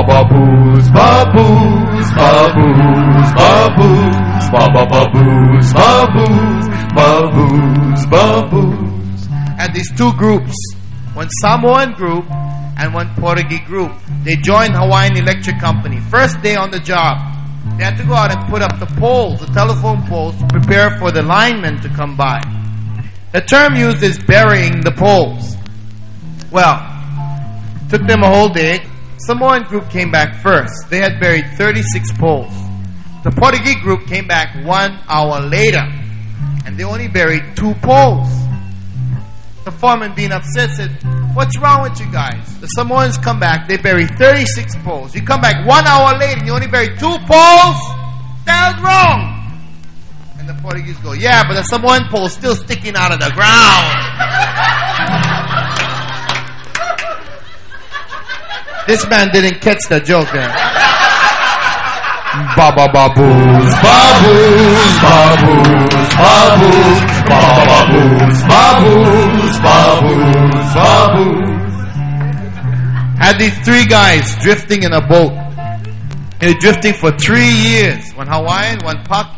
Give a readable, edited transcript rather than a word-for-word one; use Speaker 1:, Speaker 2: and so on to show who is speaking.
Speaker 1: baboos, baboos, baboos, baboos, baboos, baboos, baboos.
Speaker 2: And these two groups, one Samoan group and one Portuguese group, they joined Hawaiian Electric Company. First day on the job, they had to go out and put up the poles, the telephone poles, to prepare for the linemen to come by. The term used is burying the poles. Well, took them a whole day. Samoan group came back first. They had buried 36 poles. The Portuguese group came back 1 hour later, and they only buried 2 poles. The foreman, being upset, said, "What's wrong with you guys? The Samoans come back, they bury 36 poles. You come back 1 hour later and you only bury 2 poles? That's wrong." And the Portuguese go, "Yeah, but the Samoan pole's still sticking out of the ground." This man didn't catch the joke there.
Speaker 1: Baba baboos, baboos, baboos, baboos, baba baboos, baboos, baboos, baboos.
Speaker 2: Had these 3 guys drifting in a boat. They were drifting for 3 years. One Hawaiian, one Pak,